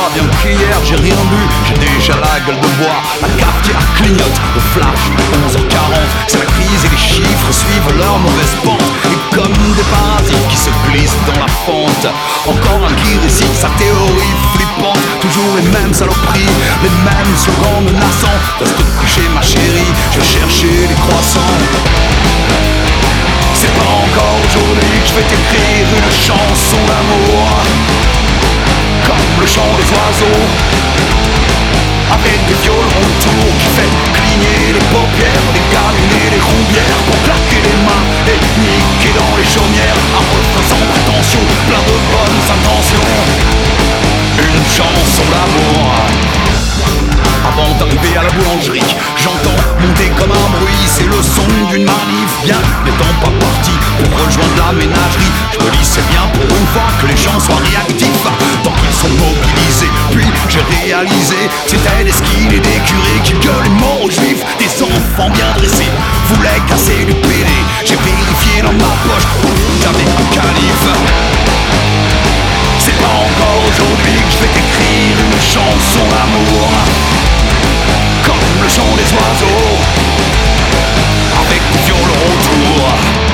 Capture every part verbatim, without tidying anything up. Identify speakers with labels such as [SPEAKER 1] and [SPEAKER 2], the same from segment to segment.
[SPEAKER 1] pas bien qu'hier j'ai rien bu, j'ai déjà la gueule de bois. La cafetière clignote, le flash, onze heures quarante. C'est la crise et les chiffres suivent leur mauvaise pente. Et comme des parasites qui se glissent dans la pente, encore un qui récite sa théorie flippante. Toujours les mêmes saloperies, les mêmes slogans menaçants. Reste coucher ma chérie, je cherchais les croissants. C'est pas encore aujourd'hui que je vais t'écrire une chanson d'amour, comme le chant des oiseaux, avec des violons autour qui fait cligner les paupières, les gamines et les roubières, pour claquer les mains et niquer dans les chaumières. Un refrain sans prétention, plein de bonnes intentions, une chanson d'amour. Avant d'arriver à la boulangerie, j'entends monter comme un bruit, c'est le son d'une manif. Bien n'étant pas parti pour rejoindre la ménagerie, je me dis c'est bien pour une fois que les gens soient réactifs, tant qu'ils sont mobilisés. Puis j'ai réalisé, c'était des skins et des curés qui gueulaient mort aux juifs. Des enfants bien dressés voulaient casser du P D. J'ai vérifié dans ma poche, j'avais un calife. C'est pas encore aujourd'hui que je vais t'écrire une chanson d'amour, comme le chant des oiseaux, avec des violons autour.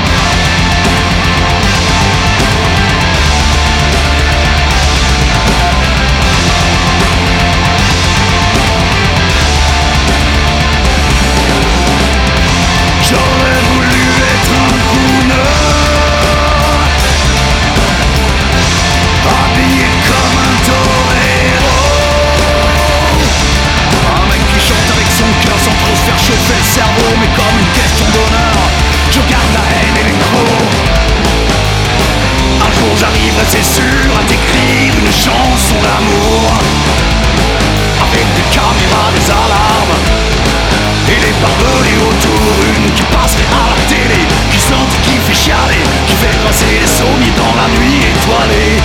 [SPEAKER 1] J'aurais voulu être un crooner, habillé comme un torero, un mec qui chante avec son cœur sans trop se faire chauffer le cerveau, mais comme une question d'honneur, je garde la haine et les crocs. Un jour j'arriverai, c'est sûr, à t'écrire une chanson d'amour, avec des caméras, des alarmes et des barbelés autour. Une qui passerait à la télé, qui sente, qui fait chialer, qui fait passer les sommiers dans la nuit étoilée.